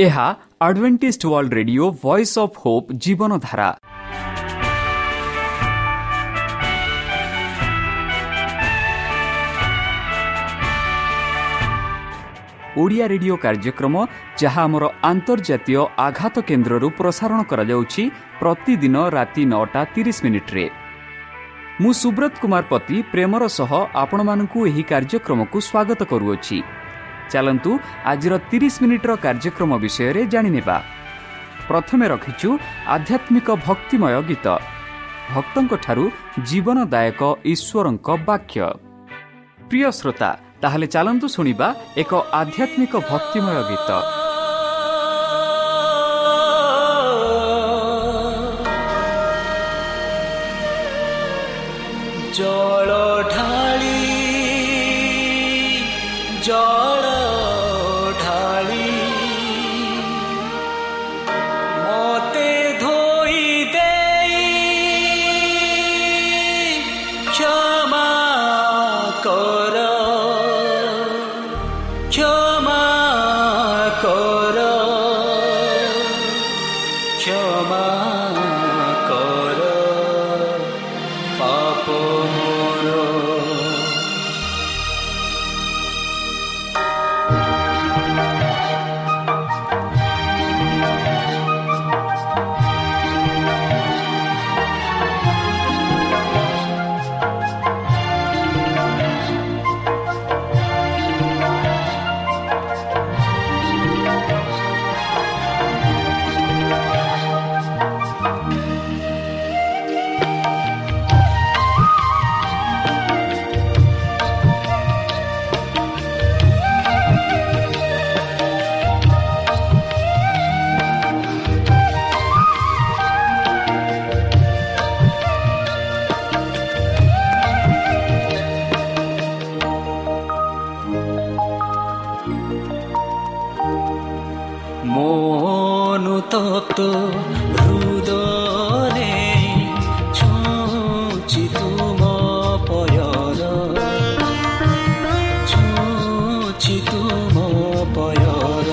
ଏହା Adventist world radio voice of hope ଜୀବନ ଧାରା। ଓଡ଼ିଆ ରେଡିଓ କାର୍ଯ୍ୟକ୍ରମ ଯାହା ଆମର ଆନ୍ତର୍ଜାତୀୟ ଆଘାତ କେନ୍ଦ୍ରରୁ ପ୍ରସାରଣ କରାଯାଉଛି ପ୍ରତିଦିନ ରାତି 9:30 ମୁଁ ସୁବ୍ରତ କୁମାର ପତି ପ୍ରେମର ସହ ଆପଣମାନଙ୍କୁ ଏହି କାର୍ଯ୍ୟକ୍ରମକୁ ସ୍ୱାଗତ କରୁଅଛି। ଚାଲନ୍ତୁ ଆଜିର 30 ମିନିଟ୍ର କାର୍ଯ୍ୟକ୍ରମ ବିଷୟରେ ଜାଣିନେବା। ପ୍ରଥମେ ରଖିଛୁ ଆଧ୍ୟାତ୍ମିକ ଭକ୍ତିମୟ ଗୀତ, ଭକ୍ତଙ୍କଠାରୁ ଜୀବନଦାୟକ ଈଶ୍ୱରଙ୍କ ବାକ୍ୟ। ପ୍ରିୟ ଶ୍ରୋତା, ତାହେଲେ ଚାଲନ୍ତୁ ଶୁଣିବା ଏକ ଆଧ୍ୟାତ୍ମିକ ଭକ୍ତିମୟ ଗୀତ। ଜଳ ଢାଳି ଜଳ ଢାଳି ମତେ ଧୋଇ ଦେଇ କ୍ଷମା କର, କ୍ଷମା କର, କ୍ଷମା କର ପାପ ମୋର। অনুতপ্ত হৃদয়ে ছুঁচি তুম পয়র, ছুঁচি তুম পয়র।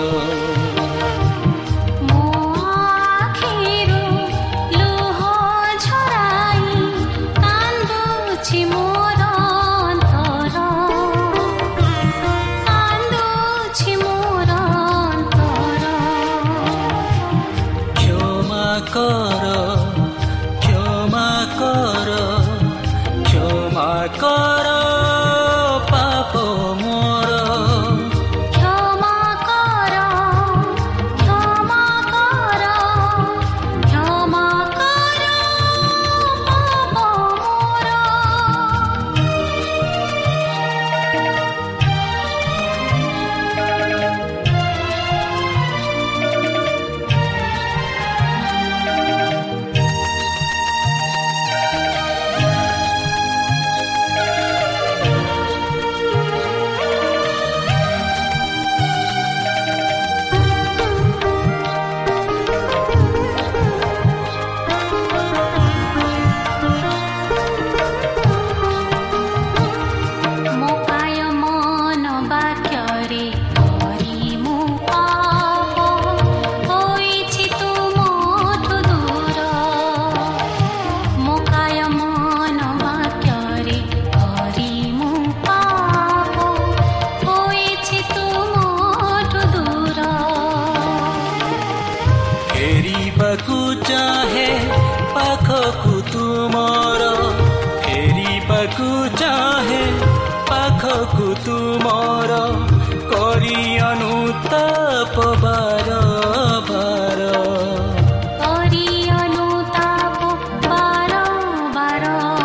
ଚାହେ ପାଖକୁ ତୁମର କରି ଅନୁତାପ ବାର ବାର, କରି ଅନୁତାପ ବାର ବାର।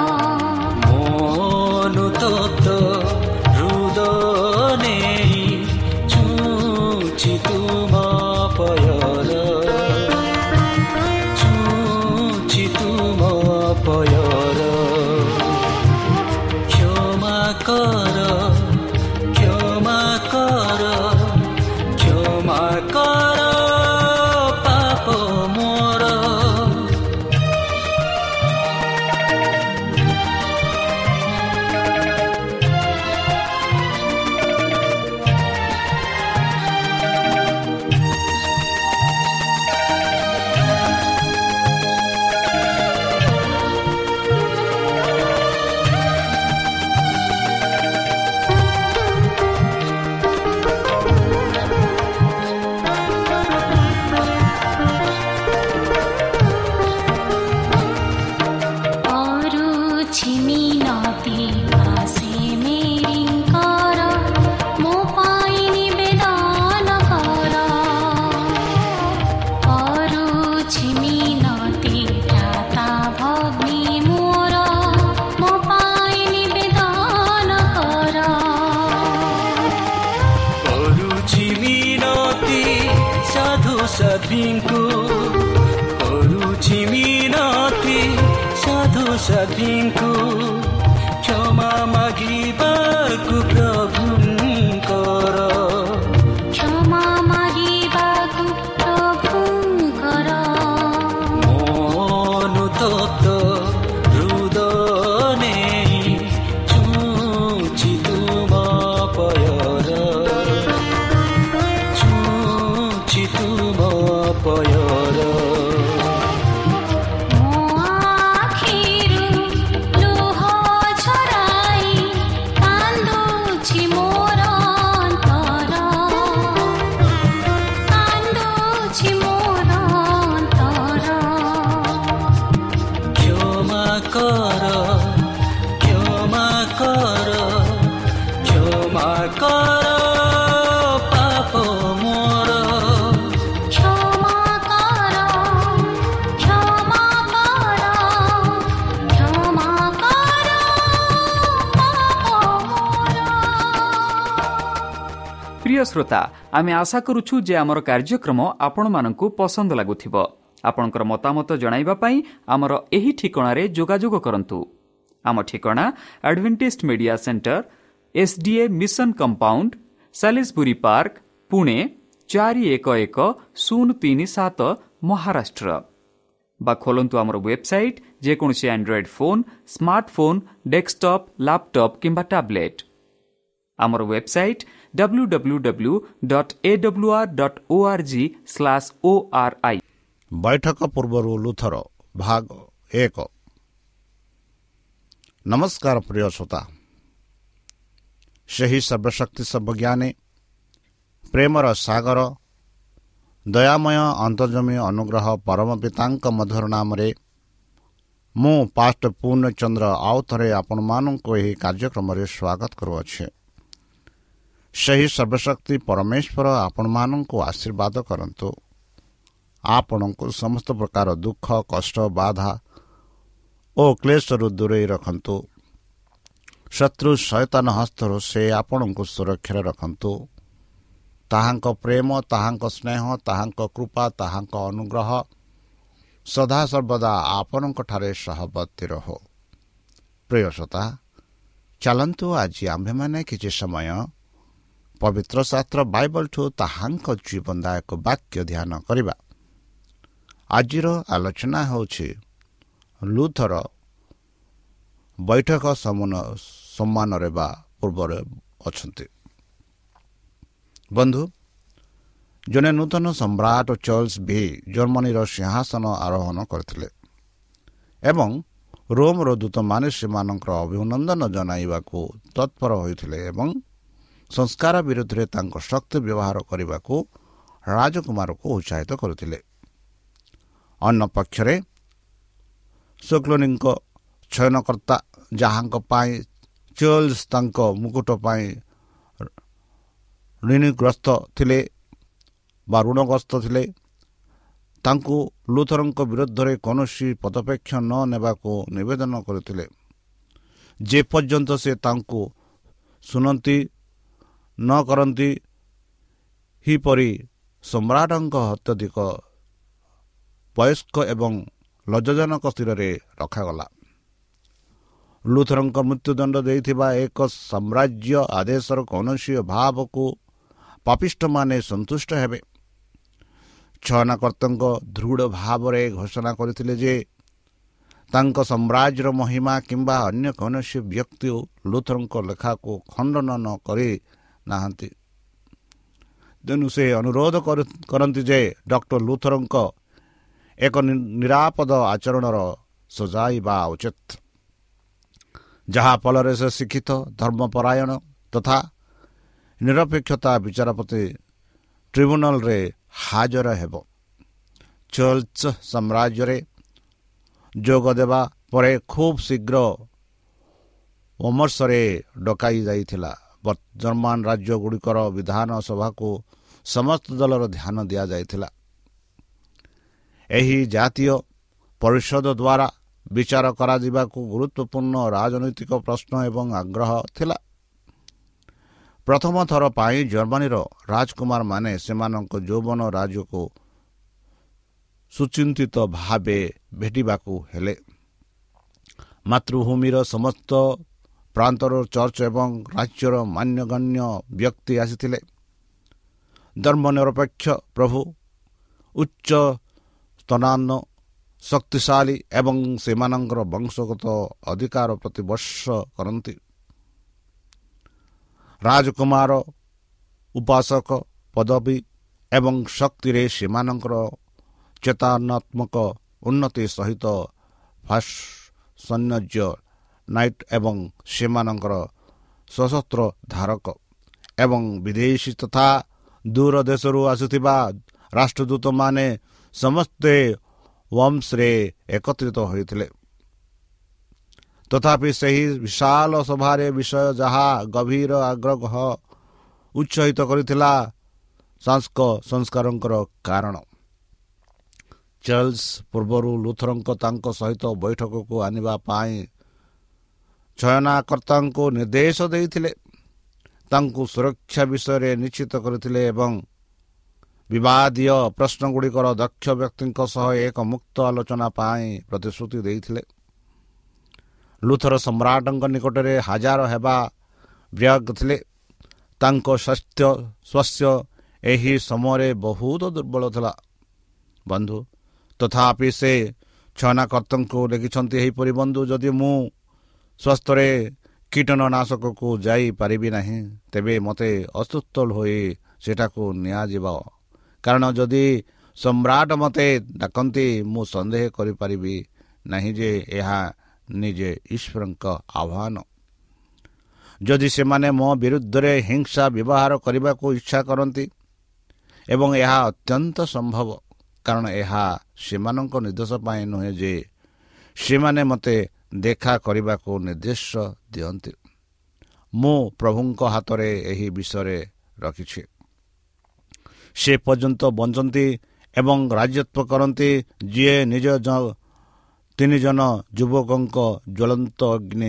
ଅନୁତପ୍ତ ହୃଦୟ ନେଇ ଛୁଁଚି ତୁମ ପୟର, ଛୁଁଚି ତୁମ ପୟର। କର କ୍ଷମା କର, କ୍ଷମା କର ପାପ ମୋର। ସାଧୀଙ୍କୁ କରୁଛି ମିନତି, ସାଧୁ ସାଧୀଙ୍କୁ କ୍ଷମା ମାଗିବାକୁ ପ୍ରଭୁଙ୍କର, କ୍ଷମା ମାଗିବାକୁ ପ୍ରଭୁଙ୍କର। ଅନୁତପ୍ତ ହୃଦୟ ନେଇ ଛୁଇଁଛି ତୁମ ପୟର, ଛୁଇଁଛି ତୁମ ପୟର। প্রিয় শ্রোতা, আমি আশা করুছু যে আমার কার্যক্রম আপনার পসন্দ লাগুথিব। আপনার মতামত জনাইবা পাই আমার এই ঠিকଣାর যোগাযোগ করন্তু। আম ঠিকଣା Adventist media centre, SDA mission compound, Salisbury park, Pune 411037, Maharashtra. বা খোলন্তু আমার ওয়েবসাইট, যেকোনসি Android phone, smartphone, desktop, laptop কিংবা ট্যাবলেট। আমার ওয়েবসাইট www.awr.org/ORI। বৈঠক পূর্বরু লুথর ভাগ 1। নমস্কার প্রিয় শ্রোতা, ସେହି ସର୍ବଶକ୍ତି ସର୍ବଜ୍ଞାନୀ ପ୍ରେମର ସାଗର ଦୟାମୟ ଅନ୍ତର୍ଜମୀ ଅନୁଗ୍ରହ ପରମ ପିତାଙ୍କ ମଧୁର ନାମରେ ମୁଁ ପାଷ୍ଟ ପୂର୍ଣ୍ଣଚନ୍ଦ୍ର ଆଉ ଥରେ ଆପଣମାନଙ୍କୁ ଏହି କାର୍ଯ୍ୟକ୍ରମରେ ସ୍ୱାଗତ କରୁଅଛି। ସେହି ସର୍ବଶକ୍ତି ପରମେଶ୍ୱର ଆପଣମାନଙ୍କୁ ଆଶୀର୍ବାଦ କରନ୍ତୁ, ଆପଣଙ୍କୁ ସମସ୍ତ ପ୍ରକାର ଦୁଃଖ, କଷ୍ଟ, ବାଧା ଓ କ୍ଲେଶରୁ ଦୂରେଇ ରଖନ୍ତୁ। ଶତ୍ରୁ ଶୟତାନ ହସ୍ତରୁ ସେ ଆପଣଙ୍କୁ ସୁରକ୍ଷାରେ ରଖନ୍ତୁ। ତାହାଙ୍କ ପ୍ରେମ, ତାହାଙ୍କ ସ୍ନେହ, ତାହାଙ୍କ କୃପା, ତାହାଙ୍କ ଅନୁଗ୍ରହ ସଦାସର୍ବଦା ଆପଣଙ୍କଠାରେ ସହବର୍ତ୍ତୀ ରହୁ। ପ୍ରିୟ ଶ୍ରୋତା, ଚାଲନ୍ତୁ ଆଜି ଆମ୍ଭେମାନେ କିଛି ସମୟ ପବିତ୍ର ଶାସ୍ତ୍ର ବାଇବଲଠୁ ତାହାଙ୍କ ଜୀବନଦାୟକ ବାକ୍ୟ ଧ୍ୟାନ କରିବା। ଆଜିର ଆଲୋଚନା ହେଉଛି ଲୁଥର ବୈଠକ ସମ୍ମାନରେ ବା ପୂର୍ବରେ ଅଛନ୍ତି। ବନ୍ଧୁ, ଜଣେ ନୂତନ ସମ୍ରାଟ ଚାର୍ଲସ ଭି ଜର୍ମାନୀର ସିଂହାସନ ଆରୋହଣ କରିଥିଲେ ଏବଂ ରୋମର ଦୂତମାନେ ସେମାନଙ୍କର ଅଭିନନ୍ଦନ ଜଣାଇବାକୁ ତତ୍ପର ହୋଇଥିଲେ ଏବଂ ସଂସ୍କାର ବିରୁଦ୍ଧରେ ତାଙ୍କ ଶକ୍ତି ବ୍ୟବହାର କରିବାକୁ ରାଜକୁମାରକୁ ଉତ୍ସାହିତ କରୁଥିଲେ। ଅନ୍ୟ ପକ୍ଷରେ ଶୋକ୍ଲୋନିଙ୍କ ଚୟନକର୍ତ୍ତା, ଯାହାଙ୍କ ପାଇଁ ଚାର୍ଲସ ତାଙ୍କ ମୁକୁଟ ପାଇଁ ଋଣଗ୍ରସ୍ତ ଥିଲେ ବା ଋଣଗ୍ରସ୍ତ ଥିଲେ, ତାଙ୍କୁ ଲୁଥରଙ୍କ ବିରୁଦ୍ଧରେ କୌଣସି ପଦକ୍ଷେପ ନ ନେବାକୁ ନିବେଦନ କରିଥିଲେ ଯେପର୍ଯ୍ୟନ୍ତ ସେ ତାଙ୍କୁ ଶୁଣନ୍ତି ନ କରନ୍ତି। ଏହିପରି ସମ୍ରାଟଙ୍କ ଅତ୍ୟଧିକ ବୟସ୍କ ଏବଂ ଲଜ୍ଜାଜନକ ସ୍ଥିରରେ ରଖାଗଲା। ଲୁଥରଙ୍କ ମୃତ୍ୟୁଦଣ୍ଡ ଦେଇଥିବା ଏକ ସାମ୍ରାଜ୍ୟ ଆଦେଶର କୌଣସି ଅଭାବକୁ ପାପିଷ୍ଟମାନେ ସନ୍ତୁଷ୍ଟ ହେବେ। ଚୟନକର୍ତ୍ତାଙ୍କ ଦୃଢ଼ ଭାବରେ ଘୋଷଣା କରିଥିଲେ ଯେ ତାଙ୍କ ସାମ୍ରାଜ୍ୟର ମହିମା କିମ୍ବା ଅନ୍ୟ କୌଣସି ବ୍ୟକ୍ତି ଲୁଥରଙ୍କ ଲେଖାକୁ ଖଣ୍ଡନ ନ କରି ନାହାନ୍ତି। ତେଣୁ ସେ ଅନୁରୋଧ କରନ୍ତି ଯେ ଡକ୍ଟର ଲୁଥରଙ୍କ ଏକ ନିରାପଦ ଆଚରଣର ସଜାଇବା ଉଚିତ, ଯାହାଫଳରେ ସେ ଶିକ୍ଷିତ, ଧର୍ମପରାୟଣ ତଥା ନିରପେକ୍ଷତା ବିଚାରପତି ଟ୍ରିବ୍ୟୁନାଲରେ ହାଜର ହେବ। ଚାର୍ଲସ ସାମ୍ରାଜ୍ୟରେ ଯୋଗ ଦେବା ପରେ ଖୁବ୍ ଶୀଘ୍ର ଅମର୍ଷରେ ଡକାଇ ଯାଇଥିଲା। ଜର୍ମାନ ରାଜ୍ୟଗୁଡ଼ିକର ବିଧାନ ସଭାକୁ ସମସ୍ତ ଦଳର ଧ୍ୟାନ ଦିଆଯାଇଥିଲା। ଏହି ଜାତୀୟ ପରିଷଦ ଦ୍ୱାରା ବିଚାର କରାଯିବାକୁ ଗୁରୁତ୍ୱପୂର୍ଣ୍ଣ ରାଜନୈତିକ ପ୍ରଶ୍ନ ଏବଂ ଆଗ୍ରହ ଥିଲା। ପ୍ରଥମ ଥର ପାଇଁ ଜର୍ମାନୀର ରାଜକୁମାରମାନେ ସେମାନଙ୍କ ଯୌବନ ରାଜ୍ୟକୁ ସୁଚିନ୍ତିତ ଭାବେ ଭେଟିବାକୁ ହେଲେ। ମାତୃଭୂମିର ସମସ୍ତ ପ୍ରାନ୍ତର ଚର୍ଚ୍ଚ ଏବଂ ରାଜ୍ୟର ମାନ୍ୟଗଣ୍ୟ ବ୍ୟକ୍ତି ଆସିଥିଲେ। ଧର୍ମନିରପେକ୍ଷ ପ୍ରଭୁ ଉଚ୍ଚ ସ୍ତନାନ ଶକ୍ତିଶାଳୀ ଏବଂ ସେମାନଙ୍କର ବଂଶଗତ ଅଧିକାର ପ୍ରତିବର୍ଷ କରନ୍ତି। ରାଜକୁମାର ଉପାସକ ପଦବୀ ଏବଂ ଶକ୍ତିରେ ସେମାନଙ୍କର ଚେତନାତ୍ମକ ଉନ୍ନତି ସହିତ ସୈନ୍ୟ ନାଇଟ୍ ଏବଂ ସେମାନଙ୍କର ସଶସ୍ତ୍ର ଧାରକ ଏବଂ ବିଦେଶୀ ତଥା ଦୂର ଦେଶରୁ ଆସୁଥିବା ରାଷ୍ଟ୍ରଦୂତମାନେ ସମସ୍ତେ ୱମ୍ସରେ ଏକତ୍ରିତ ହୋଇଥିଲେ। ତଥାପି ସେହି ବିଶାଳ ସଭାରେ ବିଷୟ ଯାହା ଗଭୀର ଆଗ୍ରହ ଉତ୍ସାହିତ କରିଥିଲା ସଂସ୍କାରଙ୍କର କାରଣ। ଚାର୍ଲସ ପୂର୍ବରୁ ଲୁଥରଙ୍କ ତାଙ୍କ ସହିତ ବୈଠକକୁ ଆଣିବା ପାଇଁ ଚୟନକର୍ତ୍ତାଙ୍କୁ ନିର୍ଦ୍ଦେଶ ଦେଇଥିଲେ, ତାଙ୍କୁ ସୁରକ୍ଷା ବିଷୟରେ ନିଶ୍ଚିତ କରିଥିଲେ ଏବଂ ବିବାଦୀୟ ପ୍ରଶ୍ନଗୁଡ଼ିକର ଦକ୍ଷ ବ୍ୟକ୍ତିଙ୍କ ସହ ଏକ ମୁକ୍ତ ଆଲୋଚନା ପାଇଁ ପ୍ରତିଶ୍ରୁତି ଦେଇଥିଲେ। ଲୁଥର ସମ୍ରାଟଙ୍କ ନିକଟରେ ହାଜର ହେବା ବ୍ୟଗ୍ର ଥିଲେ। ତାଙ୍କ ସ୍ୱାସ୍ଥ୍ୟ ଏହି ସମୟରେ ବହୁତ ଦୁର୍ବଳ ଥିଲା। ବନ୍ଧୁ, ତଥାପି ସେ ଚୟନକର୍ତ୍ତାଙ୍କୁ ଲେଖିଛନ୍ତି ଏହିପରି, ବନ୍ଧୁ, ଯଦି ମୁଁ ସ୍ୱାସ୍ଥ୍ୟରେ କୀଟନାଶକକୁ ଯାଇପାରିବି ନାହିଁ, ତେବେ ମୋତେ ଅସୁସ୍ଥ ହୋଇ ସେଠାକୁ ନିଆଯିବ। କାରଣ ଯଦି ସମ୍ରାଟ ମୋତେ ଡାକନ୍ତି, ମୁଁ ସନ୍ଦେହ କରିପାରିବି ନାହିଁ ଯେ ଏହା ନିଜେ ଈଶ୍ୱରଙ୍କ ଆହ୍ୱାନ। ଯଦି ସେମାନେ ମୋ ବିରୁଦ୍ଧରେ ହିଂସା ବ୍ୟବହାର କରିବାକୁ ଇଚ୍ଛା କରନ୍ତି, ଏବଂ ଏହା ଅତ୍ୟନ୍ତ ସମ୍ଭବ, କାରଣ ଏହା ସେମାନଙ୍କ ନିର୍ଦ୍ଦେଶ ପାଇଁ ନୁହେଁ ଯେ ସେମାନେ ମୋତେ ଦେଖା କରିବାକୁ ନିର୍ଦ୍ଦେଶ ଦିଅନ୍ତି। ମୁଁ ପ୍ରଭୁଙ୍କ ହାତରେ ଏହି ବିଷୟରେ ରଖିଛି। ସେ ପର୍ଯ୍ୟନ୍ତ ବଞ୍ଚନ୍ତି ଏବଂ ରାଜତ୍ୱ କରନ୍ତି, ଯିଏ ନିଜ 3 ଜଣ ଯୁବକଙ୍କ ଜ୍ୱଳନ୍ତ ଅଗ୍ନି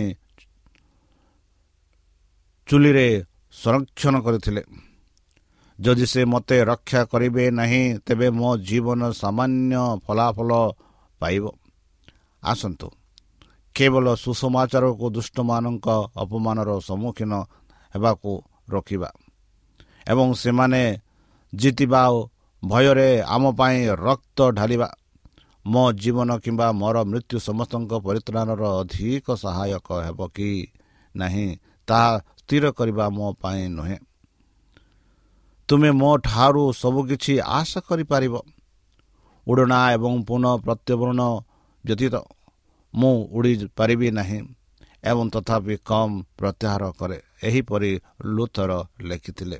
ଚୁଲିରେ ସଂରକ୍ଷଣ କରିଥିଲେ। ଯଦି ସେ ମୋତେ ରକ୍ଷା କରିବେ ନାହିଁ, ତେବେ ମୋ ଜୀବନ ସାମାନ୍ୟ ଫଳାଫଳ ପାଇବ। ଆସନ୍ତୁ, କେବଳ ସୁସମାଚାରକୁ ଦୁଷ୍ଟମାନଙ୍କ ଅପମାନର ସମ୍ମୁଖୀନ ହେବାକୁ ରୋକିବା ଏବଂ ସେମାନେ ଜିତିବା ଭୟରେ ଆମ ପାଇଁ ରକ୍ତ ଢାଳିବା। ମୋ ଜୀବନ କିମ୍ବା ମୋର ମୃତ୍ୟୁ ସମସ୍ତଙ୍କ ପରିତ୍ରାଣର ଅଧିକ ସହାୟକ ହେବ କି ନାହିଁ, ତାହା ସ୍ଥିର କରିବା ମୋ ପାଇଁ ନୁହେଁ। ତୁମେ ମୋ ଠାରୁ ସବୁକିଛି ଆଶା କରିପାରିବ। ଉଡ଼ଣା ଏବଂ ପୁନଃ ପ୍ରତ୍ୟବରଣ ବ୍ୟତୀତ ମୁଁ ଉଡ଼ିପାରିବି ନାହିଁ ଏବଂ ତଥାପି କମ୍ ପ୍ରତ୍ୟାହାର କରେ। ଏହିପରି ଲୁଥର ଲେଖିଥିଲେ।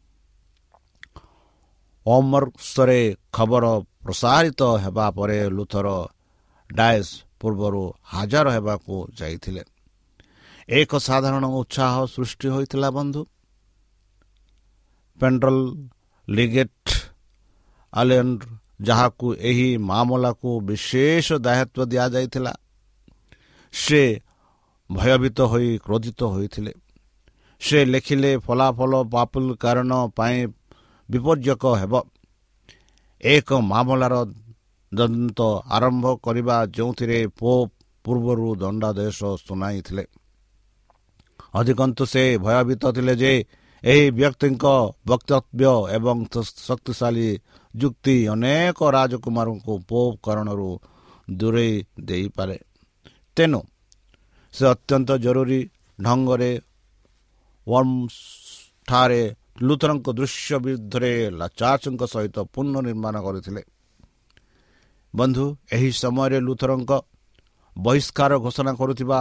ୱମ୍ସରେ ଖବର ପ୍ରସାରିତ ହେବା ପରେ ଲୁଥର ଡାଏସ୍ ପୂର୍ବରୁ ହାଜର ହେବାକୁ ଯାଇଥିଲେ। ଏକ ସାଧାରଣ ଉତ୍ସାହ ସୃଷ୍ଟି ହୋଇଥିଲା। ବନ୍ଧୁ, ପେଣ୍ଡ୍ରଲ ଲିଗେଟ୍ ଆଲେଣ୍ଡ, ଯାହାକୁ ଏହି ମାମଲାକୁ ବିଶେଷ ଦାୟିତ୍ୱ ଦିଆଯାଇଥିଲା, ସେ ଭୟଭୀତ ହୋଇ କ୍ରୋଧିତ ହୋଇଥିଲେ। ସେ ଲେଖିଲେ, ଫଳାଫଳ ପାପୁଲ କାରଣ ପାଇଁ ବିପର୍ଯ୍ୟକ ହେବ। ଏକ ମାମଲାର ତଦନ୍ତ ଆରମ୍ଭ କରିବା ଯେଉଁଥିରେ ପୋପ୍ ପୂର୍ବରୁ ଦଣ୍ଡାଦେଶ ଶୁଣାଇଥିଲେ। ଅଧିକନ୍ତୁ ସେ ଭୟଭୀତ ଥିଲେ ଯେ ଏହି ବ୍ୟକ୍ତିଙ୍କ ବକ୍ତବ୍ୟ ଏବଂ ଶକ୍ତିଶାଳୀ ଯୁକ୍ତି ଅନେକ ରାଜକୁମାରଙ୍କୁ ପୋପ୍ କାରଣରୁ ଦୂରେଇ ଦେଇପାରେ। ତେଣୁ ସେ ଅତ୍ୟନ୍ତ ଜରୁରୀ ଢଙ୍ଗରେ ୱମ୍ସଠାରେ ଲୁଥରଙ୍କ ଦୃଶ୍ୟ ବିରୁଦ୍ଧରେ ଚାର୍ଚ୍ଚଙ୍କ ସହିତ ପୁନର୍ନିର୍ମାଣ କରିଥିଲେ। ବନ୍ଧୁ, ଏହି ସମୟରେ ଲୁଥରଙ୍କ ବହିଷ୍କାର ଘୋଷଣା କରୁଥିବା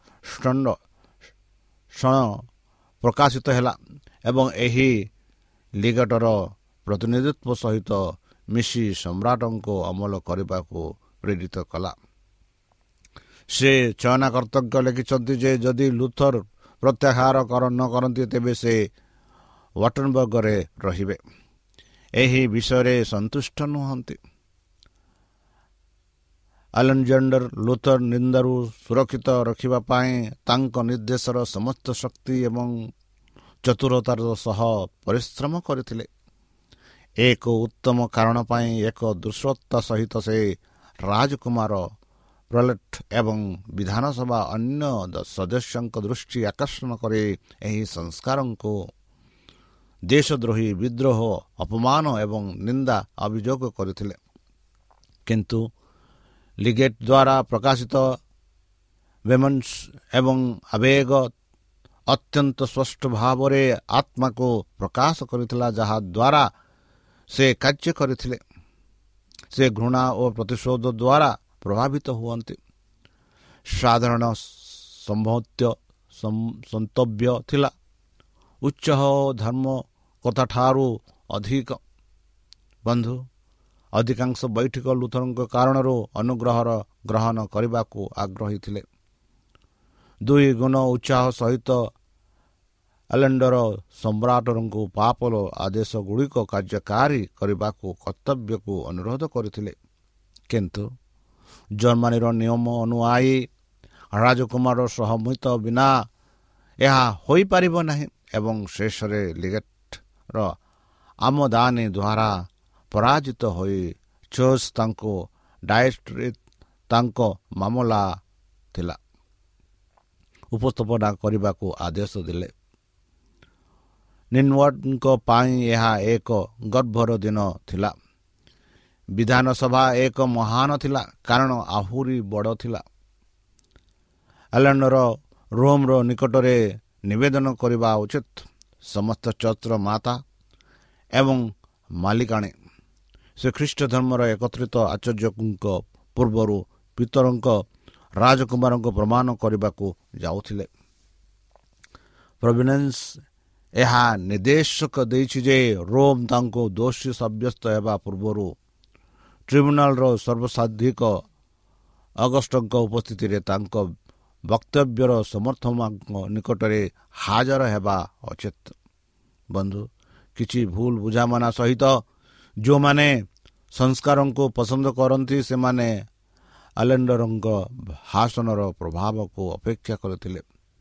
ଷଣ ପ୍ରକାଶିତ ହେଲା ଏବଂ ଏହି ଲିଗେଟର ପ୍ରତିନିଧିତ୍ୱ ସହିତ ମିଶି ସମ୍ରାଟଙ୍କୁ ଅମଲ କରିବାକୁ ପ୍ରେରିତ କଲା। ସେ ଚୟନକର୍ତ୍ତାଙ୍କୁ ଲେଖିଛନ୍ତି ଯେ ଯଦି ଲୁଥର ପ୍ରତ୍ୟାହାର ନ କରନ୍ତି, ତେବେ ସେ ୱାଟେନବର୍ଗରେ ରହିବେ। ଏହି ବିଷୟରେ ସନ୍ତୁଷ୍ଟ ନୁହନ୍ତି। ଆଲେକ୍ଜାଣ୍ଡର ଲୁଥର ନିନ୍ଦାରୁ ସୁରକ୍ଷିତ ରଖିବା ପାଇଁ ତାଙ୍କ ନିର୍ଦ୍ଦେଶର ସମସ୍ତ ଶକ୍ତି ଏବଂ ଚତୁରତାର ସହ ପରିଶ୍ରମ କରିଥିଲେ। ଏକ ଉତ୍ତମ କାରଣ ପାଇଁ ଏକ ଦୁଶ୍ରତା ସହିତ ସେ ରାଜକୁମାର ପ୍ରଲେଟ୍ ଏବଂ ବିଧାନସଭା ଅନ୍ୟ ସଦସ୍ୟଙ୍କ ଦୃଷ୍ଟି ଆକର୍ଷଣ କରି ଏହି ସଂସ୍କାରଙ୍କୁ ଦେଶଦ୍ରୋହୀ, ବିଦ୍ରୋହ, ଅପମାନ ଏବଂ ନିନ୍ଦା ଅଭିଯୋଗ କରିଥିଲେ। କିନ୍ତୁ ଲିଗେଟ୍ ଦ୍ୱାରା ପ୍ରକାଶିତ ଭେମନ୍ସ ଏବଂ ଆବେଗ ଅତ୍ୟନ୍ତ ସ୍ପଷ୍ଟ ଭାବରେ ଆତ୍ମାକୁ ପ୍ରକାଶ କରିଥିଲା, ଯାହାଦ୍ୱାରା ସେ କାର୍ଯ୍ୟ କରିଥିଲେ। ସେ ଘୃଣା ଓ ପ୍ରତିଶୋଧ ଦ୍ୱାରା ପ୍ରଭାବିତ ହୁଅନ୍ତି। ସାଧାରଣ ସନ୍ତବ୍ୟ ଥିଲା ଉଚ୍ଚ ଧର୍ମ କଥାଠାରୁ ଅଧିକ। ବନ୍ଧୁ, ଅଧିକାଂଶ ବୈଠିକ ଲୁଥରଙ୍କ କାରଣରୁ ଅନୁଗ୍ରହର ଗ୍ରହଣ କରିବାକୁ ଆଗ୍ରହୀ ଥିଲେ। ଦୁଇ ଗୁଣ ଉତ୍ସାହ ସହିତ ଆଲେଣ୍ଡର ସମ୍ରାଟଙ୍କୁ ପାପର ଆଦେଶଗୁଡ଼ିକ କାର୍ଯ୍ୟକାରୀ କରିବାକୁ କର୍ତ୍ତବ୍ୟକୁ ଅନୁରୋଧ କରିଥିଲେ। କିନ୍ତୁ ଜର୍ମାନୀର ନିୟମ ଅନୁଯାୟୀ ରାଜକୁମାର ସହମତ ବିନା ଏହା ହୋଇପାରିବ ନାହିଁ ଏବଂ ଶେଷରେ ଲିଗେଟ୍ର ଆମଦାନୀ ଦ୍ୱାରା ପରାଜିତ ହୋଇ ଚର୍ଚ୍ଚ ତାଙ୍କୁ ଡାଏଟ୍ରେ ତାଙ୍କ ମାମଲା ଥିଲା ଉପସ୍ଥାପନା କରିବାକୁ ଆଦେଶ ଦେଲେ। ନିନ୍ୱାର୍ଡଙ୍କ ପାଇଁ ଏହା ଏକ ଗର୍ବର ଦିନ ଥିଲା। ବିଧାନସଭା ଏକ ମହାନ ଥିଲା, କାରଣ ଆହୁରି ବଡ଼ ଥିଲା। ଆଲେଣ୍ଡର ରୋମର ନିକଟରେ ନିବେଦନ କରିବା ଉଚିତ। ସମସ୍ତ ଚର୍ଚ୍ଚର ମାତା ଏବଂ ମାଲିକାଣୀ ସେ ଖ୍ରୀଷ୍ଟ ଧର୍ମର ଏକତ୍ରିତ ଆଚାର୍ଯ୍ୟଙ୍କ ପୂର୍ବରୁ ପିତରଙ୍କ ରାଜକୁମାରଙ୍କୁ ପ୍ରମାଣ କରିବାକୁ ଯାଉଥିଲେ। ପ୍ରୋଭିଡେନ୍ସ ଏହା ନିର୍ଦ୍ଦେଶକ ଦେଇଛି ଯେ ରୋମ ତାଙ୍କୁ ଦୋଷୀ ସାବ୍ୟସ୍ତ ହେବା ପୂର୍ବରୁ ଟ୍ରିବ୍ୟୁନାଲର ସର୍ବାଧିକ ଅଗଷ୍ଟଙ୍କ ଉପସ୍ଥିତିରେ ତାଙ୍କ ବକ୍ତବ୍ୟର ସମର୍ଥକଙ୍କ ନିକଟରେ ହାଜର ହେବା ଉଚିତ। ବନ୍ଧୁ, କିଛି ଭୁଲ ବୁଝାମଣା ସହିତ ଯେଉଁମାନେ ସଂସ୍କାରଙ୍କୁ ପସନ୍ଦ କରନ୍ତି ସେମାନେ ଆଲେଣ୍ଡରଙ୍କ ଭାଷଣର ପ୍ରଭାବକୁ ଅପେକ୍ଷା କରିଥିଲେ।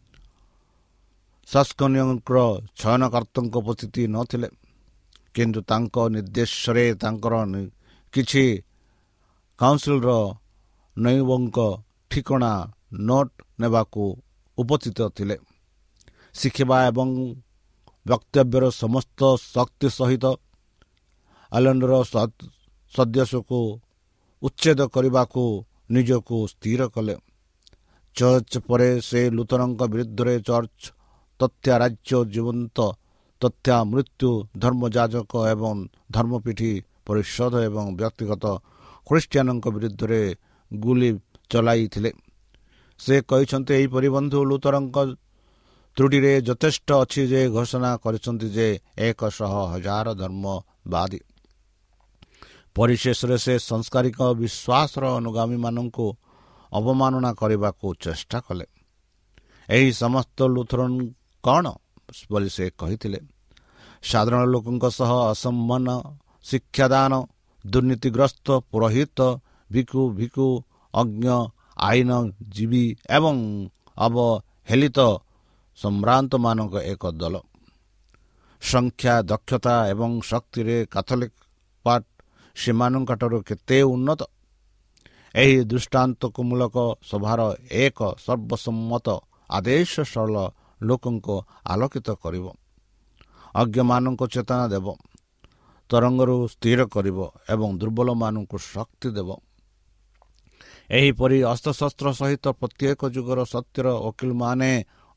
ସାସ୍କନିୟଙ୍କର ଚୟନକର୍ତ୍ତାଙ୍କ ଉପସ୍ଥିତି ନଥିଲେ, କିନ୍ତୁ ତାଙ୍କ ନିର୍ଦ୍ଦେଶରେ ତାଙ୍କର କିଛି କାଉନସିଲର ନୈବଙ୍କ ଠିକଣା ନୋଟ୍ ନେବାକୁ ଉପସ୍ଥିତ ଥିଲେ। ଶିଖିବା ଏବଂ ବକ୍ତବ୍ୟର ସମସ୍ତ ଶକ୍ତି ସହିତ ଆଲେଣ୍ଡର ସଦସ୍ୟକୁ ଉଚ୍ଛେଦ କରିବାକୁ ନିଜକୁ ସ୍ଥିର କଲେ। ଚର୍ଚ୍ଚ ପରେ ସେ ଲୁଥରଙ୍କ ବିରୁଦ୍ଧରେ ଚର୍ଚ୍ଚ, ତଥା ରାଜ୍ୟ, ଜୀବନ୍ତ ତଥା ମୃତ୍ୟୁ, ଧର୍ମଯାଜକ ଏବଂ ଧର୍ମପୀଠି ପରିଷଦ ଏବଂ ବ୍ୟକ୍ତିଗତ ଖ୍ରୀଷ୍ଟିଆନଙ୍କ ବିରୁଦ୍ଧରେ ଗୁଳି ଚଳାଇଥିଲେ। ସେ କହିଛନ୍ତି, ଏହିପରି ବନ୍ଧୁ ଲୁଥରଙ୍କ ତ୍ରୁଟିରେ ଯଥେଷ୍ଟ ଅଛି ଯେ ଘୋଷଣା କରିଛନ୍ତି ଯେ 100,000 ଧର୍ମବାଦୀ। ପରିଶେଷରେ ସେ ସଂସ୍କାରିକ ବିଶ୍ୱାସର ଅନୁଗାମୀମାନଙ୍କୁ ଅବମାନନା କରିବାକୁ ଚେଷ୍ଟା କଲେ। ଏହି ସମସ୍ତ ଲୁଥରନ୍ କ'ଣ ବୋଲି ସେ କହିଥିଲେ? ସାଧାରଣ ଲୋକଙ୍କ ସହ ଅସମ୍ମାନ, ଶିକ୍ଷାଦାନ, ଦୁର୍ନୀତିଗ୍ରସ୍ତ ପୁରୋହିତ, ଭିକ୍ଷୁ, ଅଜ୍ଞ, ଆଇନଜୀବୀ ଏବଂ ଅବହେଳିତ ସମ୍ଭ୍ରାନ୍ତମାନଙ୍କ ଏକ ଦଳ। ସଂଖ୍ୟା, ଦକ୍ଷତା ଏବଂ ଶକ୍ତିରେ କାଥୋଲିକ ପାର୍ଟ ସେମାନଙ୍କଠାରୁ କେତେ ଉନ୍ନତ! ଏହି ଦୃଷ୍ଟାନ୍ତମୂଳକ ସଭାର ଏକ ସର୍ବସମ୍ମତ ଆଦେଶ ସରଳ ଲୋକଙ୍କୁ ଆଲୋକିତ କରିବ, ଅଜ୍ଞମାନଙ୍କୁ ଚେତନା ଦେବ, ତରଙ୍ଗରୁ ସ୍ଥିର କରିବ ଏବଂ ଦୁର୍ବଳମାନଙ୍କୁ ଶକ୍ତି ଦେବ। ଏହିପରି ଅସ୍ତ୍ରଶସ୍ତ୍ର ସହିତ ପ୍ରତ୍ୟେକ ଯୁଗର ସତ୍ୟର ଓକିଲମାନେ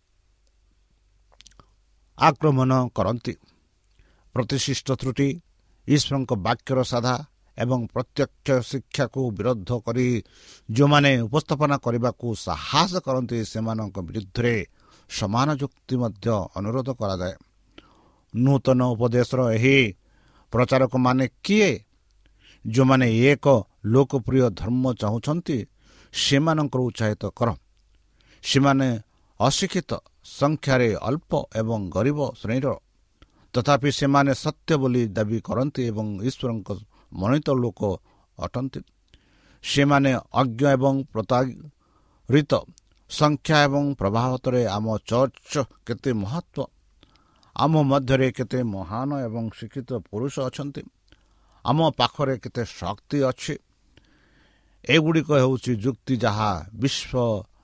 ଆକ୍ରମଣ କରନ୍ତି। ପ୍ରତିଷ୍ଠିତ ତ୍ରୁଟି, ଈଶ୍ୱରଙ୍କ ବାକ୍ୟର ସାଧା ଏବଂ ପ୍ରତ୍ୟକ୍ଷ ଶିକ୍ଷାକୁ ବିରୋଧ କରି ଯେଉଁମାନେ ଉପସ୍ଥାପନା କରିବାକୁ ସାହସ କରନ୍ତି ସେମାନଙ୍କ ବିରୁଦ୍ଧରେ ସମାନ ଯୁକ୍ତି ମଧ୍ୟ ଅନୁରୋଧ କରାଯାଏ। ନୂତନ ଉପଦେଶର ଏହି ପ୍ରଚାରକମାନେ କିଏ? ଯେଉଁମାନେ ଏକ ଲୋକପ୍ରିୟ ଧର୍ମ ଚାହୁଁଛନ୍ତି ସେମାନଙ୍କର ଉତ୍ସାହିତ କର। ସେମାନେ ଅଶିକ୍ଷିତ, ସଂଖ୍ୟାରେ ଅଳ୍ପ ଏବଂ ଗରିବ ଶ୍ରେଣୀର, ତଥାପି ସେମାନେ ସତ୍ୟ ବୋଲି ଦାବି କରନ୍ତି ଏବଂ ଈଶ୍ୱରଙ୍କ ମନୋନୀତ ଲୋକ ଅଟନ୍ତି। ସେମାନେ ଅଜ୍ଞ ଏବଂ ପ୍ରତାରିତ। ସଂଖ୍ୟା ଏବଂ ପ୍ରଭାବତରେ ଆମ ଚର୍ଚ୍ଚ କେତେ ମହତ୍ଵ! ଆମ ମଧ୍ୟରେ କେତେ ମହାନ ଏବଂ ଶିକ୍ଷିତ ପୁରୁଷ ଅଛନ୍ତି! ଆମ ପାଖରେ କେତେ ଶକ୍ତି ଅଛି। ଏଗୁଡ଼ିକ ହେଉଛି ଯୁକ୍ତି ଯାହା ବିଶ୍ୱ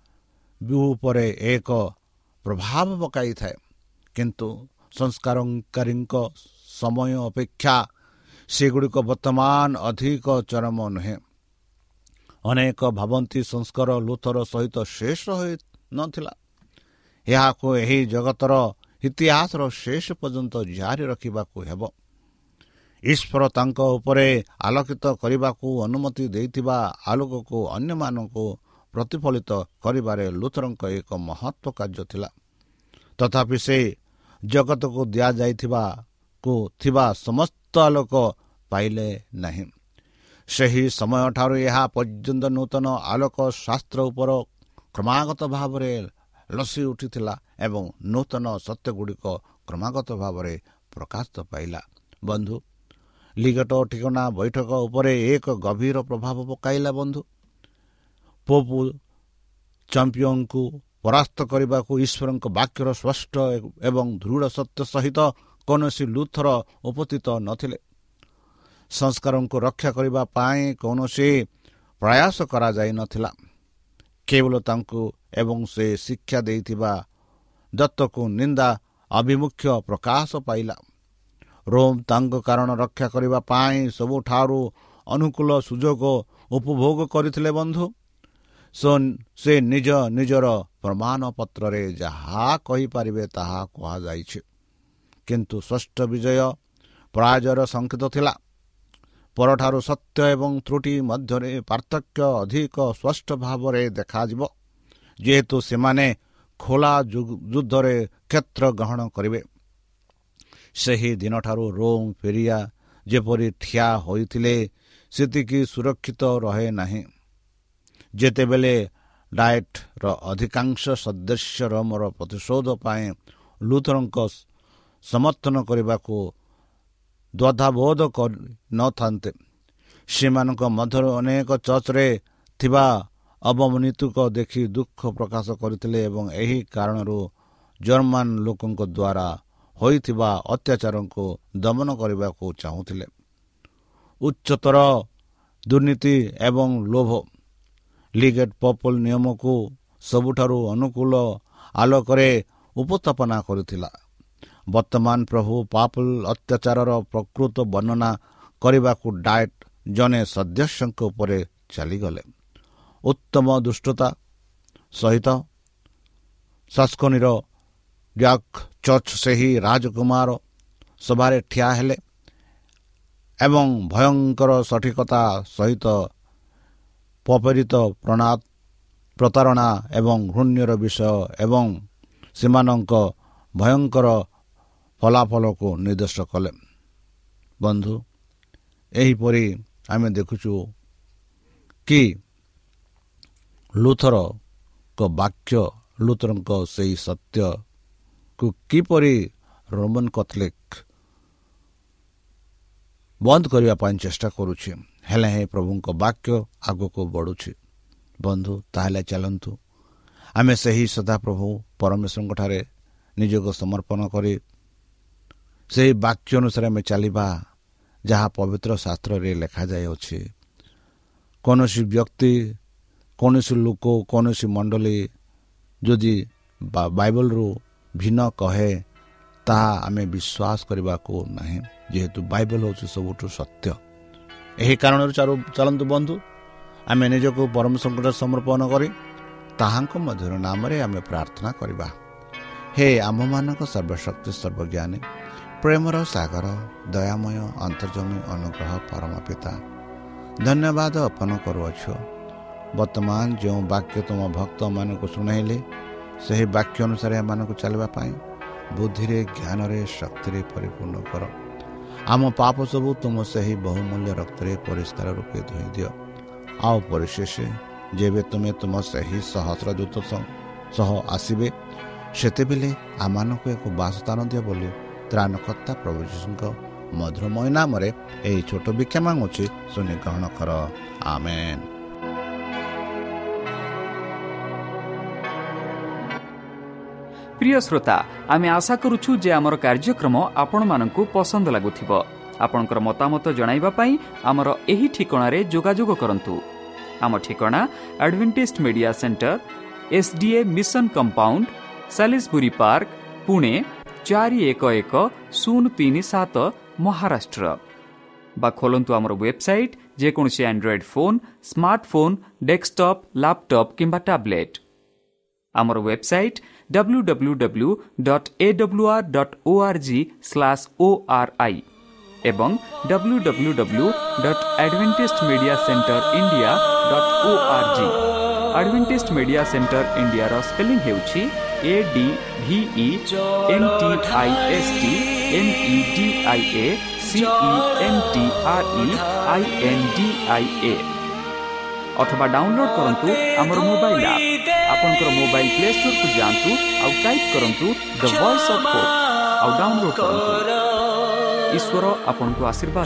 ଉପରେ ଏକ ପ୍ରଭାବ ପକାଇଥାଏ, କିନ୍ତୁ ସଂସ୍କାରକାରୀଙ୍କ ସମୟ ଅପେକ୍ଷା ସେଗୁଡ଼ିକ ବର୍ତ୍ତମାନ ଅଧିକ ଚରମ ନୁହେଁ। ଅନେକ ଭାବନ୍ତି ସଂସ୍କାର ଲୁଥର ସହିତ ଶେଷ ହୋଇନଥିଲା। ଏହାକୁ ଏହି ଜଗତର ଇତିହାସର ଶେଷ ପର୍ଯ୍ୟନ୍ତ ଜାରି ରଖିବାକୁ ହେବ। ଈଶ୍ୱର ତାଙ୍କ ଉପରେ ଆଲୋକିତ କରିବାକୁ ଅନୁମତି ଦେଇଥିବା ଆଲୋକକୁ ଅନ୍ୟମାନଙ୍କୁ ପ୍ରତିଫଳିତ କରିବାରେ ଲୁଥରଙ୍କ ଏକ ମହତ୍ଵ କାର୍ଯ୍ୟ ଥିଲା। ତଥାପି ସେ ଜଗତକୁ ଥିବା ସମସ୍ତ ଆଲୋକ ପାଇଲେ ନାହିଁ। ସେହି ସମୟଠାରୁ ଏହା ପର୍ଯ୍ୟନ୍ତ ନୂତନ ଆଲୋକ ଶାସ୍ତ୍ର ଉପର କ୍ରମାଗତ ଭାବରେ ଲସି ଉଠିଥିଲା ଏବଂ ନୂତନ ସତ୍ୟଗୁଡ଼ିକ କ୍ରମାଗତ ଭାବରେ ପ୍ରକାଶିତ ପାଇଲା। ବନ୍ଧୁ, ଲିଗଟ ଠିକଣା ବୈଠକ ଉପରେ ଏକ ଗଭୀର ପ୍ରଭାବ ପକାଇଲା। ବନ୍ଧୁ, ପୋପ ଚାମ୍ପିୟନଙ୍କୁ ପରାସ୍ତ କରିବାକୁ ଈଶ୍ୱରଙ୍କ ବାକ୍ୟର ସ୍ପଷ୍ଟ ଏବଂ ଦୃଢ଼ ସତ୍ୟ ସହିତ କୌଣସି ଲୁଥର ଉପସ୍ଥିତ ନଥିଲେ। ସଂସ୍କାରଙ୍କୁ ରକ୍ଷା କରିବା ପାଇଁ କୌଣସି ପ୍ରୟାସ କରାଯାଇନଥିଲା। କେବଳ ତାଙ୍କୁ ଏବଂ ସେ ଶିକ୍ଷା ଦେଇଥିବା ଦତ୍ତକୁ ନିନ୍ଦା ଆଭିମୁଖ୍ୟ ପ୍ରକାଶ ପାଇଲା। ରୋମ ତାଙ୍କ କାରଣ ରକ୍ଷା କରିବା ପାଇଁ ସବୁଠାରୁ ଅନୁକୂଳ ସୁଯୋଗ ଉପଭୋଗ କରିଥିଲେ। ବନ୍ଧୁ, ସେ ନିଜର ପ୍ରମାଣ ପତ୍ରରେ ଯାହା କହିପାରିବେ ତାହା କୁହାଯାଇଛି, କିନ୍ତୁ ସ୍ପଷ୍ଟ ବିଜୟ ପରାଜୟର ସଂକେତ ଥିଲା। ପରଠାରୁ ସତ୍ୟ ଏବଂ ତ୍ରୁଟି ମଧ୍ୟରେ ପାର୍ଥକ୍ୟ ଅଧିକ ସ୍ପଷ୍ଟ ଭାବରେ ଦେଖାଯିବ, ଯେହେତୁ ସେମାନେ ଖୋଲା ଯୁଦ୍ଧରେ କ୍ଷେତ୍ର ଗ୍ରହଣ କରିବେ। ସେହି ଦିନଠାରୁ ରୋମ ଫେରିଆ ଯେପରି ଠିଆ ହୋଇଥିଲେ ସେତିକି ସୁରକ୍ଷିତ ରହେ ନାହିଁ। ଯେତେବେଳେ ଡାଏଟ୍ର ଅଧିକାଂଶ ସଦସ୍ୟ ରୋମର ପ୍ରତିଶୋଧ ପାଇଁ ଲୁଥରଙ୍କ ସମର୍ଥନ କରିବାକୁ ଦ୍ୱନ୍ଦ୍ୱବୋଧ କରିନଥାନ୍ତେ, ସେମାନଙ୍କ ମଧ୍ୟରୁ ଅନେକ ଚର୍ଚ୍ଚରେ ଥିବା ଅବମାନତିକୁ ଦେଖି ଦୁଃଖ ପ୍ରକାଶ କରିଥିଲେ ଏବଂ ଏହି କାରଣରୁ ଜର୍ମାନ ଲୋକଙ୍କ ଦ୍ୱାରା ହୋଇଥିବା ଅତ୍ୟାଚାରକୁ ଦମନ କରିବାକୁ ଚାହୁଁଥିଲେ। ଉଚ୍ଚତର ଦୁର୍ନୀତି ଏବଂ ଲୋଭ ଲିଗେଟ୍ ପୋପଲ୍ ନିୟମକୁ ସବୁଠାରୁ ଅନୁକୂଳ ଆଲୋକରେ ଉପସ୍ଥାପନା କରିଥିଲା। ବର୍ତ୍ତମାନ ପ୍ରଭୁ ପାପଲ୍ ଅତ୍ୟାଚାରର ପ୍ରକୃତ ବର୍ଣ୍ଣନା କରିବାକୁ ଡାଏଟ୍ ଜଣେ ସଦସ୍ୟଙ୍କ ଉପରେ ଚାଲିଗଲେ। ଉତ୍ତମ ଦୁଷ୍ଟତା ସହିତ ସାସ୍କନିର ଡ୍ୟାକ୍ ଚର୍ଚ୍ଚ ସେହି ରାଜକୁମାର ସଭାରେ ଠିଆ ହେଲେ ଏବଂ ଭୟଙ୍କର ସଠିକତା ସହିତ ପପରିତ ପ୍ରତାରଣା ଏବଂ ଘୃଣ୍ୟର ବିଷୟ ଏବଂ ସେମାନଙ୍କ ଭୟଙ୍କର ଫଳାଫଳକୁ ନିର୍ଦ୍ଦେଶ କଲେ। ବନ୍ଧୁ, ଏହିପରି ଆମେ ଦେଖୁଛୁ କି ଲୁଥରଙ୍କ ବାକ୍ୟ ଲୁଥରଙ୍କ ସେହି ସତ୍ୟକୁ କିପରି ରୋମାନ କାଥୋଲିକ ବନ୍ଦ କରିବା ପାଇଁ ଚେଷ୍ଟା କରୁଛି, ହେଲେ ହିଁ ପ୍ରଭୁଙ୍କ ବାକ୍ୟ ଆଗକୁ ବଢ଼ୁଛି। ବନ୍ଧୁ, ତାହେଲେ ଚାଲନ୍ତୁ ଆମେ ସେହି ସଦାପ୍ରଭୁ ପରମେଶ୍ୱରଙ୍କଠାରେ ନିଜକୁ ସମର୍ପଣ କରି ସେହି ବାକ୍ୟ ଅନୁସାରେ ଆମେ ଚାଲିବା, ଯାହା ପବିତ୍ର ଶାସ୍ତ୍ରରେ ଲେଖାଯାଇଅଛି। କୌଣସି ବ୍ୟକ୍ତି, କୌଣସି ଲୋକ, କୌଣସି ମଣ୍ଡଳୀ ଯଦି ବାଇବଲରୁ ଭିନ୍ନ କହେ, ତାହା ଆମେ ବିଶ୍ୱାସ କରିବାକୁ ନାହିଁ, ଯେହେତୁ ବାଇବଲ ହେଉଛି ସବୁଠୁ ସତ୍ୟ। ଏହି କାରଣରୁ ଚାଲନ୍ତୁ ବନ୍ଧୁ, ଆମେ ନିଜକୁ ପରମେଶ୍ୱରଙ୍କଠାରେ ସମର୍ପଣ କରି ତାହାଙ୍କ ମଧ୍ୟର ନାମରେ ଆମେ ପ୍ରାର୍ଥନା କରିବା। ହେ ଆମମାନଙ୍କ ସର୍ବଶକ୍ତି ସର୍ବଜ୍ଞାନୀ ପ୍ରେମର ସାଗର, ଦୟାମୟ ଅନ୍ତର୍ଜମୀ ଅନୁଗ୍ରହ ପରମ ପିତା, ଧନ୍ୟବାଦ ଅର୍ପଣ କରୁଅଛୁ। ବର୍ତ୍ତମାନ ଯେଉଁ ବାକ୍ୟ ତୁମ ଭକ୍ତମାନଙ୍କୁ ଶୁଣାଇଲେ, ସେହି ବାକ୍ୟ ଅନୁସାରେ ଏମାନଙ୍କୁ ଚାଲିବା ପାଇଁ ବୁଦ୍ଧିରେ, ଜ୍ଞାନରେ, ଶକ୍ତିରେ ପରିପୂର୍ଣ୍ଣ କର। ଆମ ପାପ ସବୁ ତୁମ ସେହି ବହୁମୂଲ୍ୟ ରକ୍ତରେ ପରିଷ୍କାର ରୂପେ ଧୋଇ ଦିଅ। ଆଉ ପରିଶେଷ ଯେବେ ତୁମେ ତୁମ ସେହି ସହସ୍ରଦୂତ ସହ ଆସିବେ, ସେତେବେଳେ ଆମମାନଙ୍କୁ ଏକ ବାସସ୍ଥାନ ଦିଅ ବୋଲି ତ୍ରାଣକର୍ତ୍ତା ପ୍ରଭୁ ଯୀଶୁଙ୍କ ମଧୁରମୟ ନାମରେ ଏହି ଛୋଟ ଭିକ୍ଷା ମାଗୁଛି, ଶୁଣି ଗ୍ରହଣ କର। ଆମେନ୍। প্রিয় শ্রোতা, আমি আশা করুছু যে আমার কার্যক্রম আপনার পসন্দ লাগুথিব। आपणकर मतामत जणाइबा पई आमर एही ठिकाणारे जोगाजोग करंतु। आम ठिकाना Adventist media centre, SDA mission compound, Salisbury park, Pune 411037 Maharashtra. बा खोलंतु आमर वेबसाइट जेकोसी Android phone, smartphone, desktop, laptop किंबा टैबलेट। आमर वेबसाइट www.awr.org/ori एवं www.adventistmediacenterindia.org। Adventist media centre India रो स्पेलिंग हेउछि ADVENTISTMEDIACENTREINDIA अथवा डाउनलोड करंतु हमर मोबाइल ऐप। आपनकर मोबाइल प्ले स्टोर को जानतु और टाइप करंतु द वॉइस ऑफ होप और डाउनलोड करंतु। ईश्वर आपनको आशीर्वाद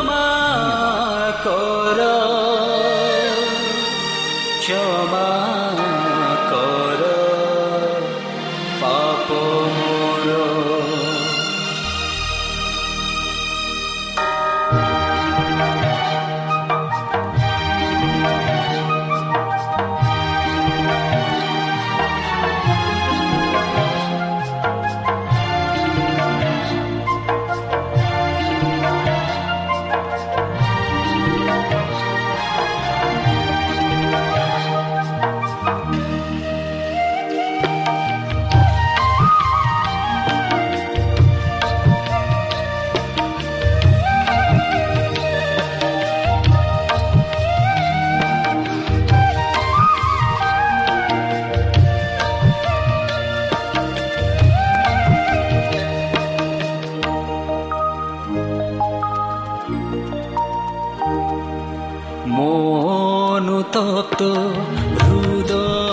क्षमा कर पाप मोर। মন তপ্ত হৃদয়